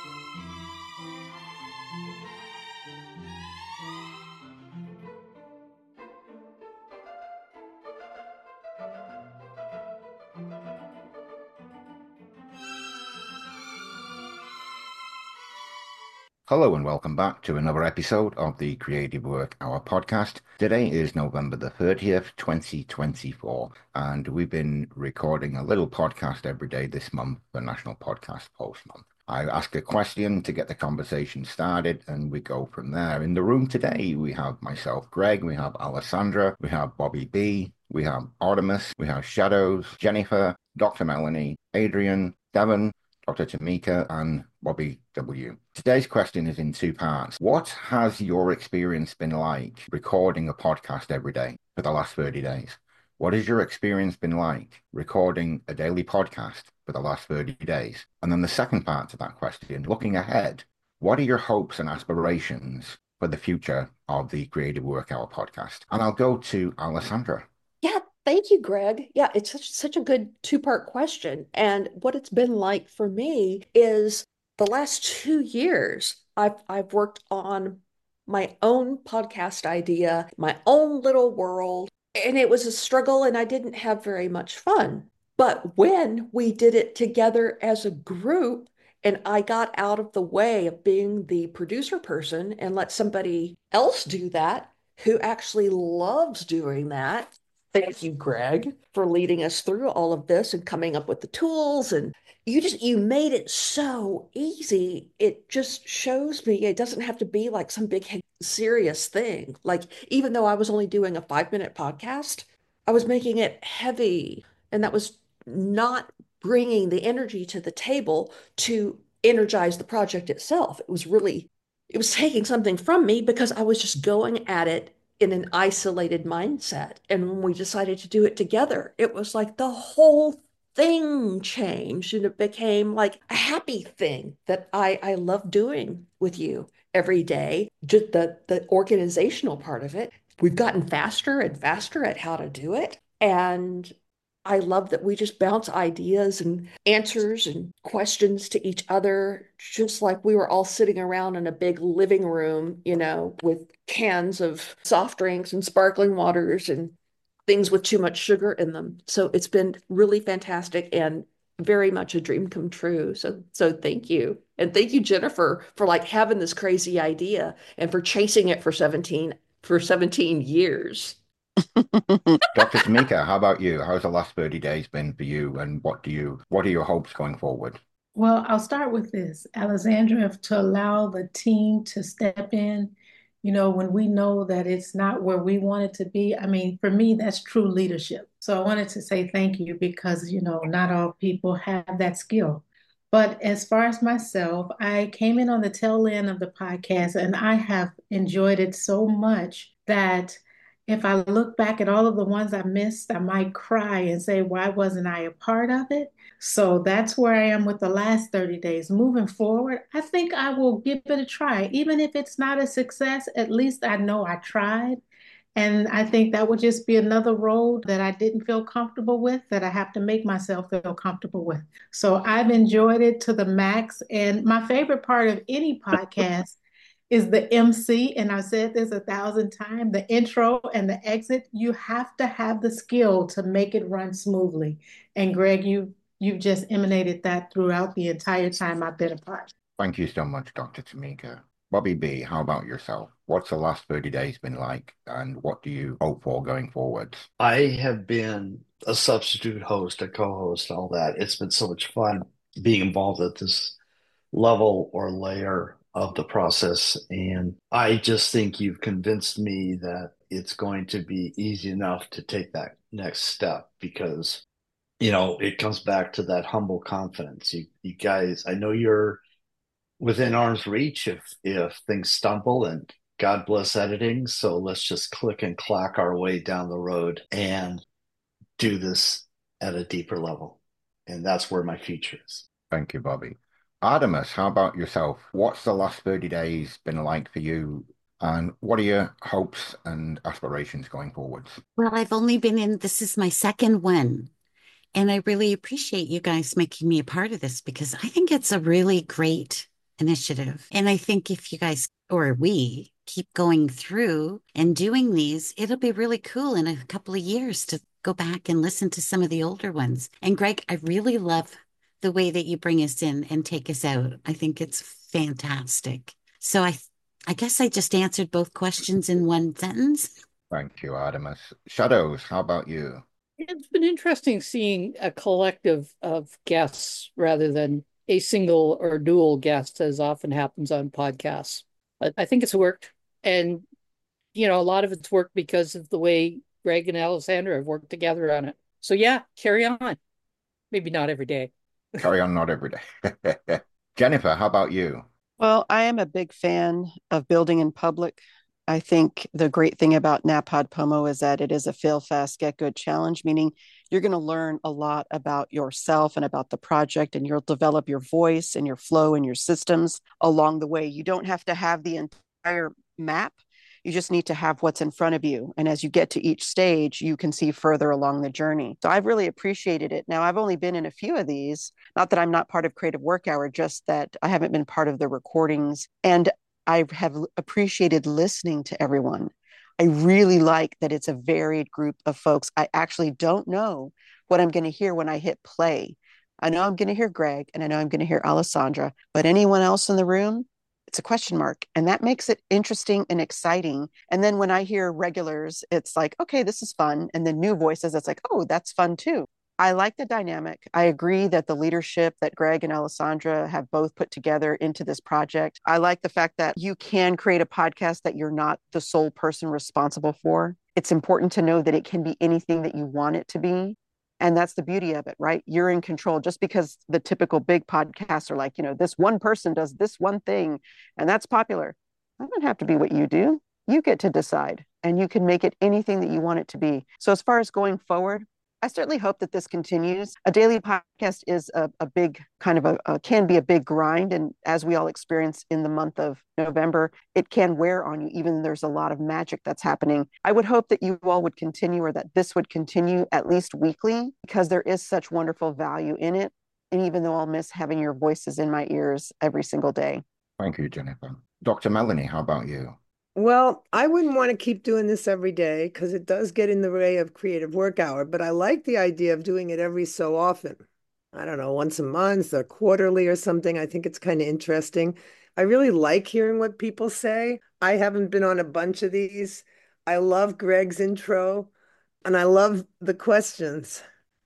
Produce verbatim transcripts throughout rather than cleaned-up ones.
Hello and welcome back to another episode of the Creative Work Hour podcast. Today is November the thirtieth, twenty twenty-four, and we've been recording a little podcast every day this month for National Podcast Post Month. I ask a question to get the conversation started, and we go from there. In the room today, we have myself, Greg, we have Alessandra, we have Bobby B, we have Artemis, we have Shadows, Jennifer, Doctor Melanie, Adrian, Devon, Doctor Tamika, and Bobby W. Today's question is in two parts. What has your experience been like recording a podcast every day for the last thirty days? What has your experience been like recording a daily podcast for the last thirty days? And then the second part to that question, looking ahead, what are your hopes and aspirations for the future of the Creative Work Hour podcast? And I'll go to Alessandra. Yeah, thank you, Greg. Yeah, it's such such a good two-part question. And what it's been like for me is the last two years, I've I've worked on my own podcast idea, my own little world, and it was a struggle and I didn't have very much fun. But when we did it together as a group, and I got out of the way of being the producer person and let somebody else do that, who actually loves doing that. Thank you, Greg, for leading us through all of this and coming up with the tools. And you just, you made it so easy. It just shows me it doesn't have to be like some big serious thing. Like, even though I was only doing a five minute podcast, I was making it heavy. And that was not bringing the energy to the table to energize the project itself. It was really, it was taking something from me because I was just going at it in an isolated mindset. And when we decided to do it together, it was like the whole thing changed and it became like a happy thing that I, I love doing with you every day. Just the, the organizational part of it. We've gotten faster and faster at how to do it. And I love that we just bounce ideas and answers and questions to each other, just like we were all sitting around in a big living room, you know, with cans of soft drinks and sparkling waters and things with too much sugar in them. So it's been really fantastic and very much a dream come true. So so thank you. And thank you, Jennifer, for like having this crazy idea and for chasing it for seventeen for seventeen years. Doctor Tamika, how about you? How's the last thirty days been for you, and what do you what are your hopes going forward? Well, I'll start with this, Alexandra, to allow the team to step in, you know, when we know that it's not where we want it to be. I mean, for me, that's true leadership. So I wanted to say thank you because, you know, not all people have that skill. But as far as myself, I came in on the tail end of the podcast and I have enjoyed it so much that if I look back at all of the ones I missed, I might cry and say, why wasn't I a part of it? So that's where I am with the last thirty days. Moving forward, I think I will give it a try. Even if it's not a success, at least I know I tried. And I think that would just be another road that I didn't feel comfortable with, that I have to make myself feel comfortable with. So I've enjoyed it to the max. And my favorite part of any podcast is the M C. And I've said this a thousand times, the intro and the exit. You have to have the skill to make it run smoothly. And Greg, you you've just emanated that throughout the entire time I've been a part. Thank you so much, Doctor Tamika. Bobby B, how about yourself? What's the last thirty days been like, and what do you hope for going forward? I have been a substitute host, a co-host, all that. It's been so much fun being involved at this level or layer of the process. And I just think you've convinced me that it's going to be easy enough to take that next step because, you know, it comes back to that humble confidence. You, you guys, I know you're within arm's reach if if things stumble and God bless editing. So let's just click and clack our way down the road and do this at a deeper level. And that's where my future is. Thank you, Bobby. Artemis, how about yourself? What's the last thirty days been like for you, and what are your hopes and aspirations going forwards? Well, I've only been in, this is my second one. And I really appreciate you guys making me a part of this because I think it's a really great initiative. And I think if you guys or we keep going through and doing these, it'll be really cool in a couple of years to go back and listen to some of the older ones. And Greg, I really love the way that you bring us in and take us out. I think it's fantastic. So I I guess I just answered both questions in one sentence. Thank you, Artemis. Shadows, how about you? It's been interesting seeing a collective of guests rather than a single or dual guest, as often happens on podcasts. But I think it's worked. And, you know, a lot of it's worked because of the way Greg and Alessandra have worked together on it. So, yeah, carry on. Maybe not every day. Carry on, not every day. Jennifer, how about you? Well, I am a big fan of building in public. I think the great thing about NaPodPoMo is that it is a fail fast, get good challenge, meaning you're going to learn a lot about yourself and about the project, and you'll develop your voice and your flow and your systems along the way. You don't have to have the entire map. You just need to have what's in front of you. And as you get to each stage, you can see further along the journey. So I've really appreciated it. Now, I've only been in a few of these, not that I'm not part of Creative Work Hour, just that I haven't been part of the recordings. And I have appreciated listening to everyone. I really like that it's a varied group of folks. I actually don't know what I'm going to hear when I hit play. I know I'm going to hear Greg and I know I'm going to hear Alessandra, but anyone else in the room, it's a question mark. And that makes it interesting and exciting. And then when I hear regulars, it's like, okay, this is fun. And then new voices, it's like, oh, that's fun too. I like the dynamic. I agree that the leadership that Greg and Alessandra have both put together into this project. I like the fact that you can create a podcast that you're not the sole person responsible for. It's important to know that it can be anything that you want it to be. And that's the beauty of it, right? You're in control. Just because the typical big podcasts are like, you know, this one person does this one thing and that's popular. That doesn't have to be what you do. You get to decide and you can make it anything that you want it to be. So as far as going forward, I certainly hope that this continues. A daily podcast is a, a big kind of a, a can be a big grind. And as we all experience in the month of November, it can wear on you, even though there's a lot of magic that's happening. I would hope that you all would continue, or that this would continue at least weekly, because there is such wonderful value in it. And even though I'll miss having your voices in my ears every single day. Thank you, Jennifer. Doctor Melanie, how about you? Well, I wouldn't want to keep doing this every day because it does get in the way of Creative Work Hour, but I like the idea of doing it every so often. I don't know, once a month or quarterly or something. I think it's kind of interesting. I really like hearing what people say. I haven't been on a bunch of these. I love Greg's intro and I love the questions.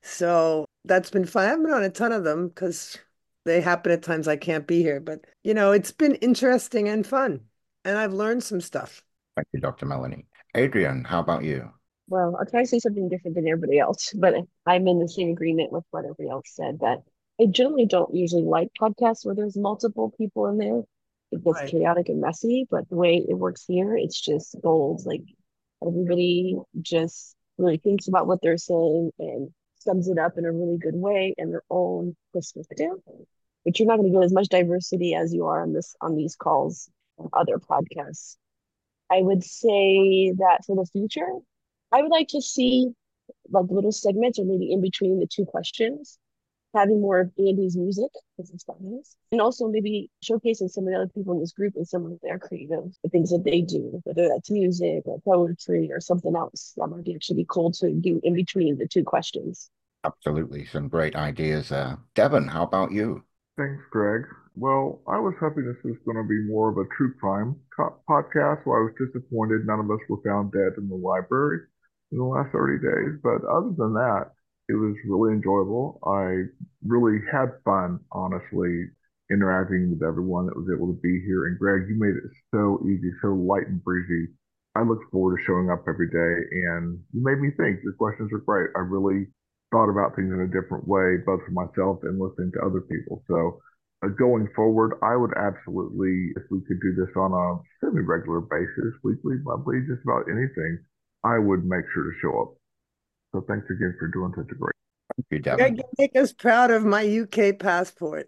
So that's been fun. I haven't been on a ton of them because they happen at times I can't be here, but you know, it's been interesting and fun. And I've learned some stuff. Thank you, Doctor Melanie. Adrian, how about you? Well, I'll try to say something different than everybody else, but I'm in the same agreement with what everybody else said, that I generally don't usually like podcasts where there's multiple people in there. It gets Right. chaotic and messy, but the way it works here, it's just gold. Like everybody just really thinks about what they're saying and sums it up in a really good way in their own perspective. But you're not going to get as much diversity as you are on this on these calls and other podcasts. I would say that for the future, I would like to see like little segments or maybe in between the two questions, having more of Andy's music, because it's nice. And also maybe showcasing some of the other people in this group and some of their creative, the things that they do, whether that's music or poetry or something else. That might be actually be cool to do in between the two questions. Absolutely. Some great ideas there. Devon, how about you? Thanks, Greg. Well, I was hoping this was going to be more of a true crime co- podcast, so I was disappointed none of us were found dead in the library in the last thirty days. But other than that, it was really enjoyable. I really had fun, honestly, interacting with everyone that was able to be here. And Greg, you made it so easy, so light and breezy. I look forward to showing up every day, and you made me think. Your questions are great. I really thought about things in a different way, both for myself and listening to other people. So uh, going forward, I would absolutely, if we could do this on a semi-regular basis, weekly, monthly, just about anything, I would make sure to show up. So thanks again for doing such a great. Thank you, Greg, Devon. you make us proud of my U K passport.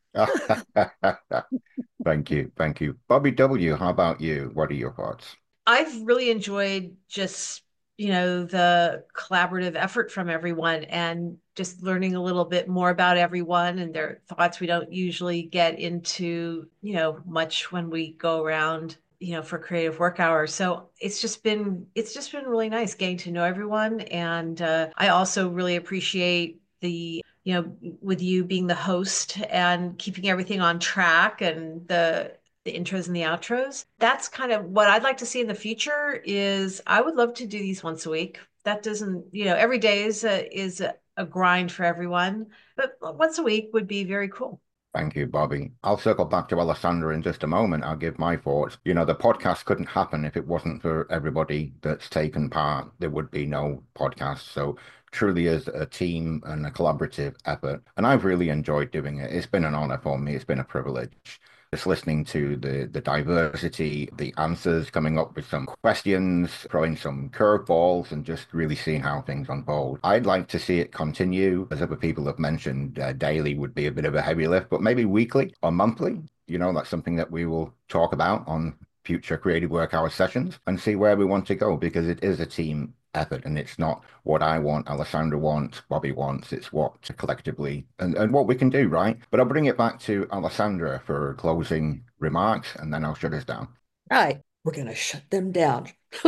Thank you. Thank you. Bobby W., how about you? What are your thoughts? I've really enjoyed just you know, the collaborative effort from everyone and just learning a little bit more about everyone and their thoughts. We don't usually get into, you know, much when we go around, you know, for creative work hours. So it's just been, it's just been really nice getting to know everyone. And uh, I also really appreciate the, you know, with you being the host and keeping everything on track and the the intros and the outros. That's kind of what I'd like to see in the future is I would love to do these once a week. That doesn't, you know, every day is a, is a, a grind for everyone, but once a week would be very cool. Thank you, Bobby. I'll circle back to Alessandra in just a moment. I'll give my thoughts. You know, the podcast couldn't happen if it wasn't for everybody that's taken part. There would be no podcast. So truly is a team and a collaborative effort. And I've really enjoyed doing it. It's been an honor for me. It's been a privilege. Just listening to the the diversity, the answers, coming up with some questions, throwing some curveballs, and just really seeing how things unfold. I'd like to see it continue. As other people have mentioned, uh, daily would be a bit of a heavy lift, but maybe weekly or monthly. You know, that's something that we will talk about on future creative work hour sessions and see where we want to go, because it is a team effort and it's not what I want, Alessandra wants, Bobby wants. It's what collectively and, and what we can do, right? But I'll bring it back to Alessandra for closing remarks and then I'll shut us down. Right. We're going to shut them down.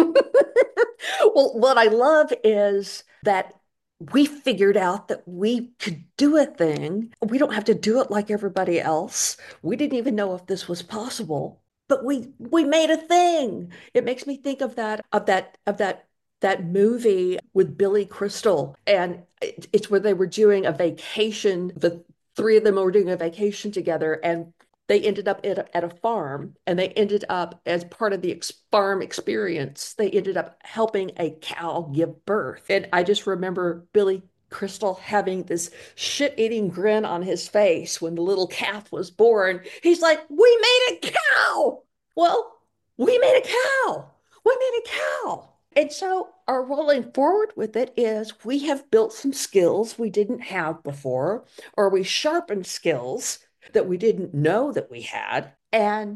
Well, what I love is that we figured out that we could do a thing. We don't have to do it like everybody else. We didn't even know if this was possible, but we we made a thing. It makes me think of that of that of that that movie with Billy Crystal, and it, it's where they were doing a vacation. The three of them were doing a vacation together, and they ended up at a, at a farm, and they ended up as part of the ex farm experience. They ended up helping a cow give birth, and I just remember Billy Crystal having this shit-eating grin on his face when the little calf was born. He's like, "We made a cow." Well, we made a cow. We made a cow. And so our rolling forward with it is we have built some skills we didn't have before, or we sharpened skills that we didn't know that we had. And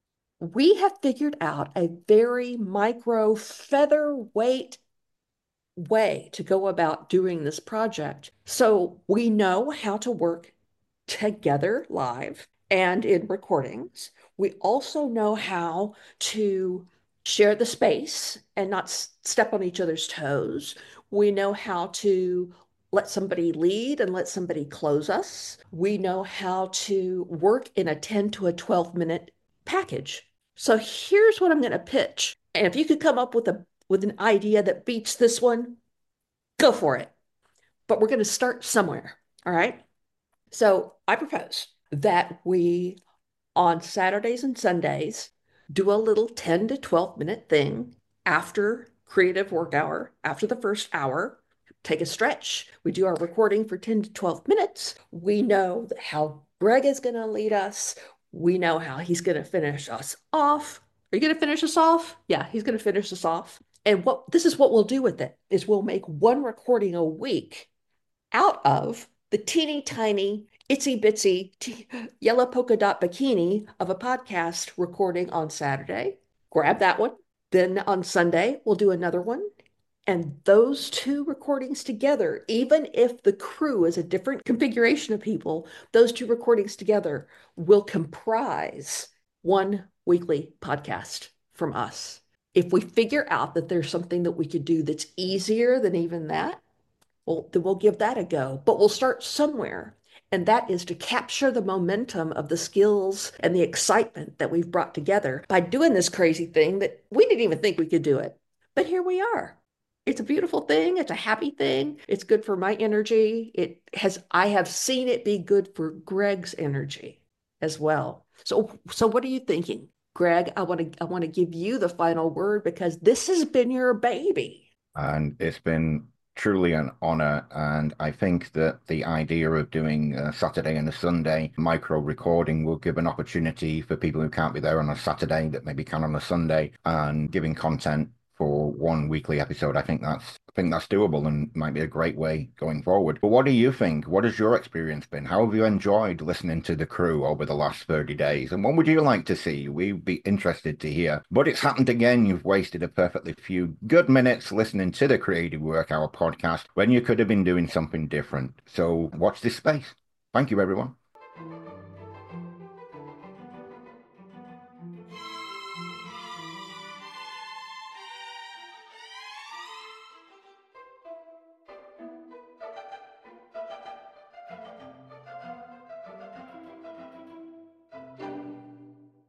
we have figured out a very micro featherweight way to go about doing this project. So we know how to work together live and in recordings. We also know how to share the space and not step on each other's toes. We know how to let somebody lead and let somebody close us. We know how to work in a ten to a twelve minute package. So here's what I'm going to pitch. And if you could come up with a with an idea that beats this one, go for it. But we're going to start somewhere. All right. So I propose that we, on Saturdays and Sundays, do a little ten to twelve minute thing after creative work hour, after the first hour. Take a stretch. We do our recording for ten to twelve minutes. We know how Greg is going to lead us. We know how he's going to finish us off. Are you going to finish us off? Yeah, he's going to finish us off. And what this is what we'll do with it is we'll make one recording a week out of the teeny tiny itsy bitsy t- yellow polka dot bikini of a podcast recording on Saturday. Grab that one. Then on Sunday, we'll do another one. And those two recordings together, even if the crew is a different configuration of people, those two recordings together will comprise one weekly podcast from us. If we figure out that there's something that we could do that's easier than even that, well, then we'll give that a go. But we'll start somewhere. And that is to capture the momentum of the skills and the excitement that we've brought together by doing this crazy thing that we didn't even think we could do it. But here we are. It's a beautiful thing. It's a happy thing. It's good for my energy. It has, I have seen it be good for Greg's energy as well. So, so what are you thinking? Greg, I want to, I want to give you the final word because this has been your baby. And it's been truly an honor. And I think that the idea of doing a Saturday and a Sunday micro recording will give an opportunity for people who can't be there on a Saturday that maybe can on a Sunday, and giving content for one weekly episode. I think that's I think that's doable and might be a great way going forward. But what do you think? What has your experience been? How have you enjoyed listening to the crew over the last thirty days? And what would you like to see? We'd be interested to hear. But it's happened again. You've wasted a perfectly few good minutes listening to the Creative Work Hour podcast when you could have been doing something different. So watch this space. Thank you, everyone.